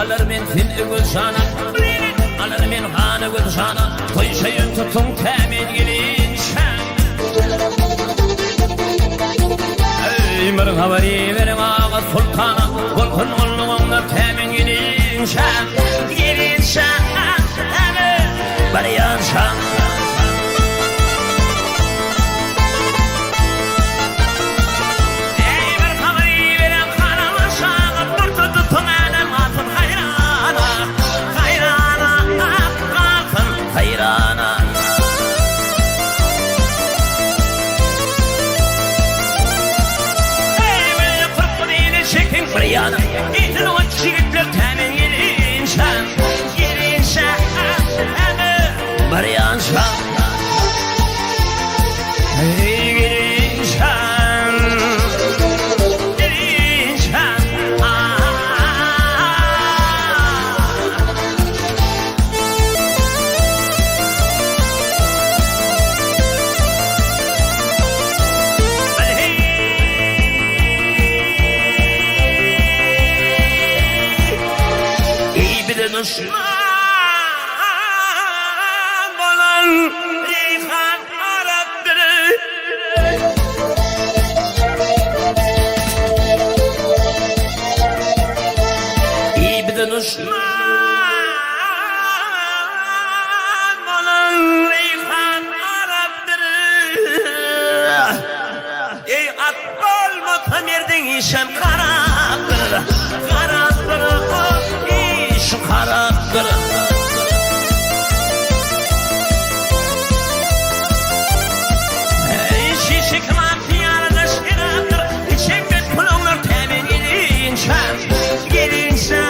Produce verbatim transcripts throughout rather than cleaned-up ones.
alır men fin gülşana alır men hanı gülşana toy şeyin tutun temin gelin şan ey merhabayı verin ağa sultana golkun golluğuna temin gelin şan gelin şan bariyan şan Bariyana, itin o çiğitler temin gelin şan, gelin şan, bariyan şan, hey gelin şan, gelin şan, düşman olan Reyhan Arap'tır İyi bir de düşman olan Reyhan Arap'tır Ey atbol mutamerdin işem karaktır Karaktır şu karakter ey şişik mafyada şiraktır içimde kulunlar temin gelin şan gelin şan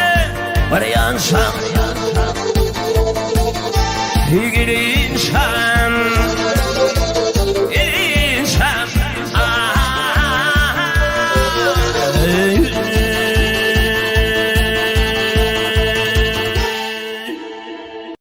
bariyan şan gelin şan